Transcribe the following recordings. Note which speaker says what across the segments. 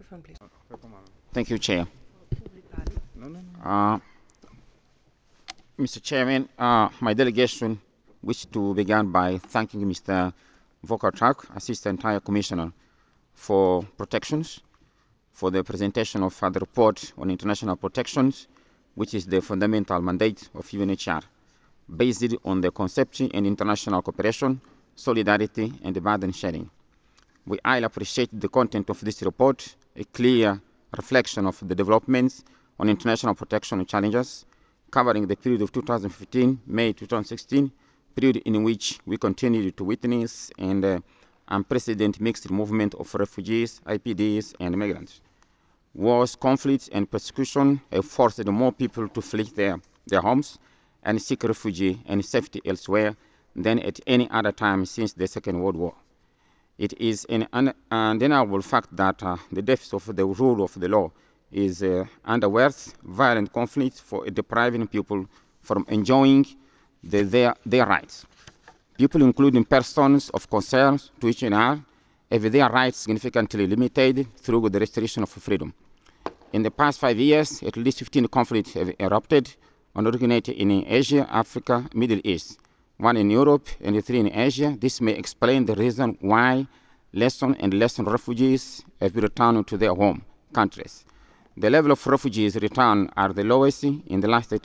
Speaker 1: microphone, please.
Speaker 2: Thank you, Chair. Uh, Mr. Chairman, my delegation wish to begin by thanking Mr. Volker Turk, Assistant High Commissioner for Protections, for the presentation of the report on international protections, which is the fundamental mandate of UNHCR, based on the concept and international cooperation, solidarity, and burden sharing. We highly appreciate the content of this report, a clear reflection of the developments on international protection challenges, covering the period of 2015, May 2016, period in which we continued to witness an unprecedented mixed movement of refugees, IPDs, and migrants. Wars, conflicts, and persecution have forced more people to flee their homes and seek refuge and safety elsewhere than at any other time since the Second World War. It is an undeniable fact that the depth of the rule of the law is underworth violent conflict for depriving people from enjoying their rights. People, including persons of concern to each other, have their rights significantly limited through the restriction of freedom. In the past 5 years, at least 15 conflicts have erupted and originated in Asia, Africa, Middle East, one in Europe and 3 in Asia. This may explain the reason why less and less refugees have returned to their home countries. The level of refugees returned are the lowest in the last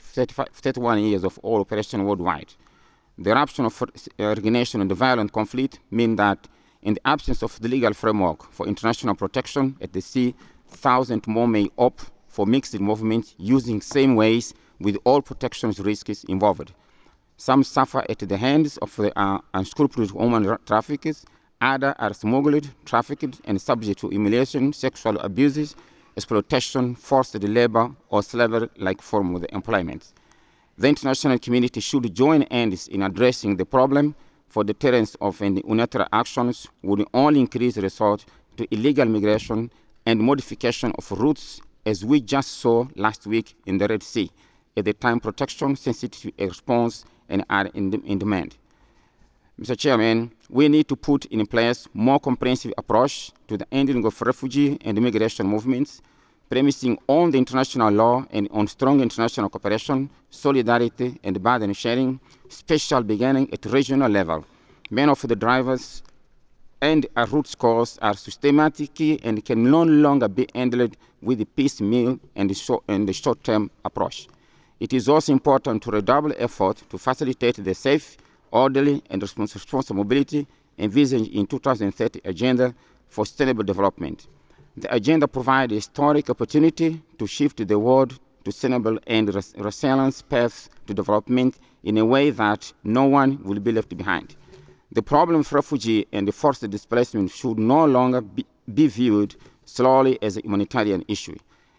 Speaker 2: 31 years of all operations worldwide. The eruption of origination and the violent conflict mean that in the absence of the legal framework for international protection at the sea, thousands more may opt for mixed movements using same ways with all protections risks involved. Some suffer at the hands of the unscrupulous human traffickers, others are smuggled, trafficked, and subject to humiliation, sexual abuses, exploitation, forced labor, or slavery-like form of employment. The international community should join hands in addressing the problem, for deterrence of unilateral actions would only increase resort to illegal migration and modification of routes, as we just saw last week in the Red Sea, at the time protection sensitive response and are in demand. Mr. Chairman, we need to put in place more comprehensive approach to the ending of refugee and immigration movements, premising on the international law and on strong international cooperation, solidarity, and burden sharing, special beginning at regional level. Many of the drivers and root cause are systematic and can no longer be handled with the piecemeal and the short-term approach. It is also important to redouble effort to facilitate the safe, orderly, and responsible mobility envisaged in 2030 Agenda for Sustainable Development. The agenda provides a historic opportunity to shift the world to sustainable and resilient paths to development in a way that no one will be left behind. The problem of refugee and forced displacement should no longer be viewed solely as a humanitarian issue.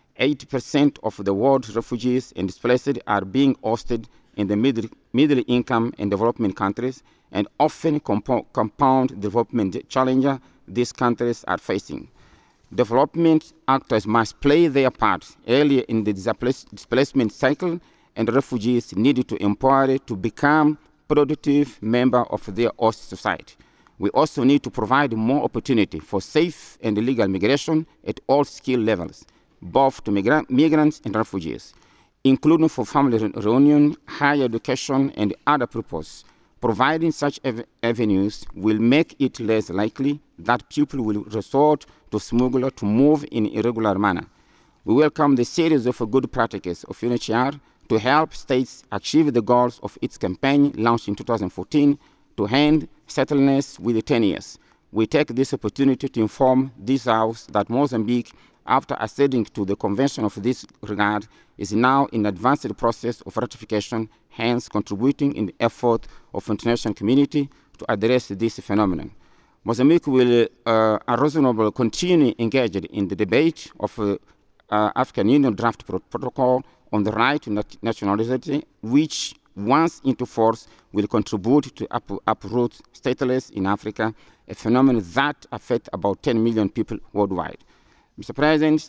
Speaker 2: 80% of the world's refugees and displaced are being hosted in the middle income and development countries, and often compound development challenges these countries are facing. Development actors must play their part earlier in the displacement cycle, and refugees need to empower to become productive members of their host society. We also need to provide more opportunity for safe and legal migration at all skill levels, both to migrants and refugees, including for family reunion, higher education, and other purposes. Providing such avenues will make it less likely that people will resort to smuggler to move in irregular manner. We welcome the series of good practices of UNHCR to help states achieve the goals of its campaign launched in 2014 to end settledness within 10 years. We take this opportunity to inform this House that Mozambique, after acceding to the convention of this regard, is now in advanced process of ratification, hence contributing in the effort of the international community to address this phenomenon. Mozambique will unreasonably continue engaged in the debate of African Union draft protocol on the right to nationality, which once into force will contribute to uproot stateless in Africa, a phenomenon that affects about 10 million people worldwide. Mr. President,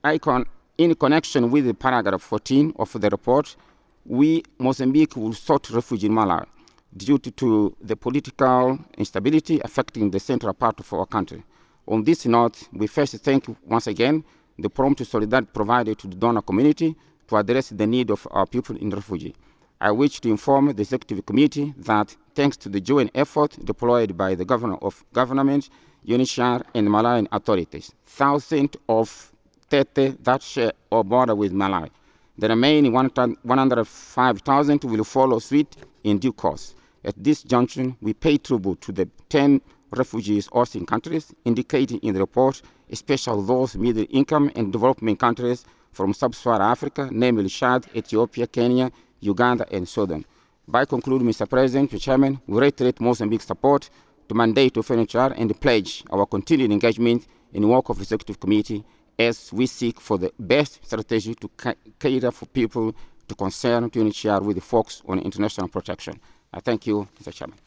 Speaker 2: in connection with the paragraph 14 of the report, Mozambique will sought refuge in Malawi due to the political instability affecting the central part of our country. On this note, we first thank once again the prompt solidarity provided to the donor community to address the need of our people in refugee. I wish to inform the Executive Committee that thanks to the joint effort deployed by the government, UNHCR, and Malawian authorities, thousands of Tete that share our border with Malawi. The remaining 105,000 will follow suit in due course. At this junction, we pay tribute to the 10 refugees hosting countries, indicating in the report, especially those middle income and development countries from sub-Saharan Africa, namely Chad, Ethiopia, Kenya, Uganda, and Sudan. By concluding, Mr. President, Mr. Chairman, we reiterate Mozambique's support to mandate of NHR and pledge our continued engagement in the work of the Executive Committee as we seek for the best strategy to cater for people to concern to NHR with the focus on international protection. I thank you, Mr. Chairman.